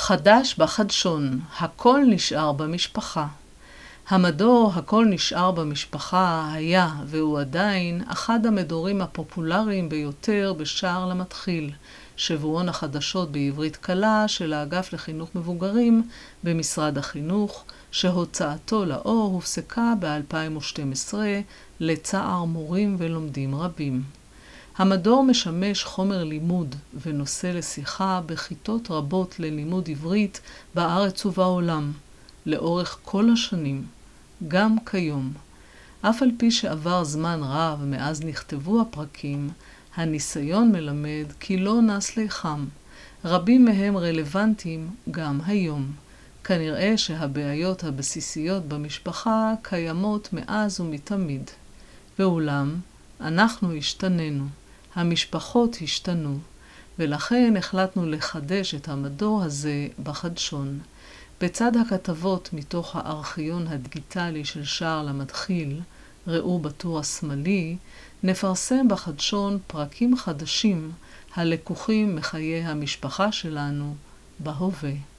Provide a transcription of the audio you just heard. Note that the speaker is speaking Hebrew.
חדש בחדשון, הכל נשאר במשפחה. המדור הכל נשאר במשפחה היה והוא עדיין אחד המדורים הפופולריים ביותר בשער למתחיל, שבועון החדשות בעברית קלה של האגף לחינוך מבוגרים במשרד החינוך, שהוצאתו לאור הופסקה ב-2012 לצער מורים ולומדים רבים. המדור משמש חומר לימוד ונושא לשיחה בכיתות רבות ללימוד עברית בארץ ובעולם, לאורך כל השנים, גם כיום. אף על פי שעבר זמן רב מאז נכתבו הפרקים, הניסיון מלמד כי לא נס ליחם. רבים מהם רלוונטיים גם היום. כנראה שהבעיות הבסיסיות במשפחה קיימות מאז ומתמיד. ואולם, אנחנו השתננו. המשפחות השתנו, ולכן החלטנו לחדש את המדור הזה בחדשון. בצד הכתבות מתוך הארכיון הדיגיטלי של שער למתחיל, ראו בטור השמאלי, נפרסם בחדשון פרקים חדשים הלקוחים מחיי המשפחה שלנו בהווה.